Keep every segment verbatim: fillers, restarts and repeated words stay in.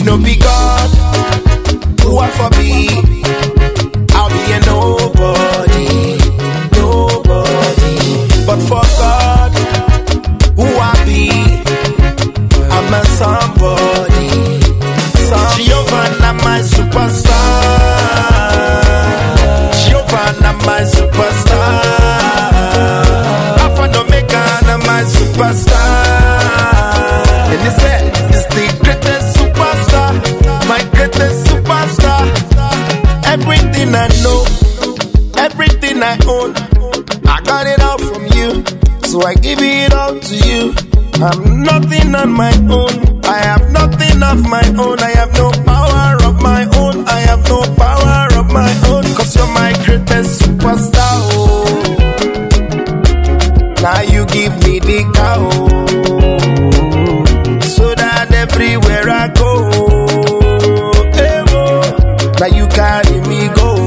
no be God, who I for be? I'll be a nobody, nobody. But for God, who I be? I'm a somebody. Some Giovanna, my superstar. Giovanna, my superstar. Alpha and Omega, my superstar. And he said, it's the greatest superstar, my greatest superstar. Everything I know, everything I own, I got it all from you, so I give it all to you. I'm nothing on my own, I have nothing of my own, I have no power of my own, I have no power of my own, cause you're my greatest superstar. Oh. Now you give me the cow, so that everywhere I go, hey, oh, now you carry me go.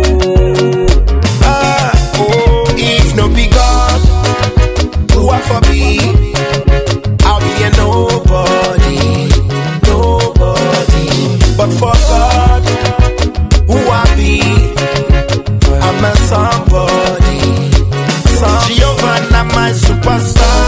Ah, oh, if no be God, who I for be? I'll be a nobody, nobody. But for God, who I be? I'm a somebody. Some Giovanna, my superstar.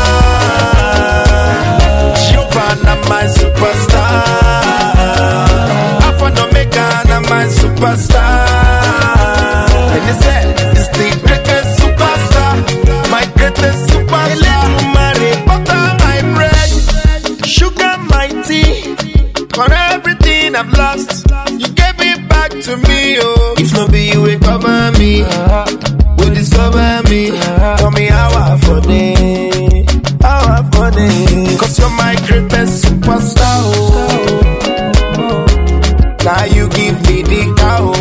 Giovanna, my superstar. Alpha and Omega, my superstar. And he said, it's the greatest superstar, my greatest superstar. Mary butter my bread, sugar my tea. For everything I've lost, you gave it back to me. Oh, if no be you, will cover me, will discover me. Tell me how I for day, how I for day. Cause you're my greatest superstar. Oh. Now you give me the cow,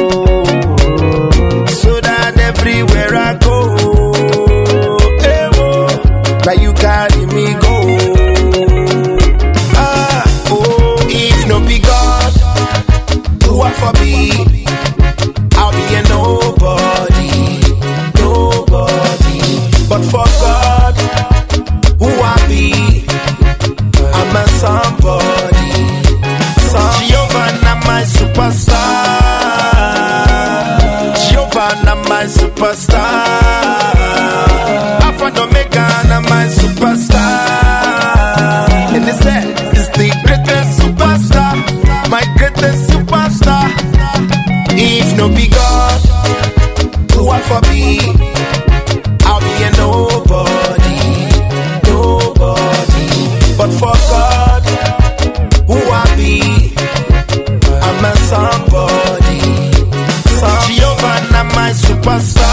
so that everywhere I go, hey, oh, now you carry me go. Ah, oh, if no be God, who I for be? I'll be a nobody, nobody. But for God, who I be? I'm a somebody. Some Giovanna, my superstar. Giovanna, my superstar. Alpha and Omega, my superstar. And he said, it's the greatest superstar, my greatest superstar. If no be God, who I for be? I'll be a nobody, nobody. But for God, who I be? I'm a somebody. Some Giovanna, my superstar.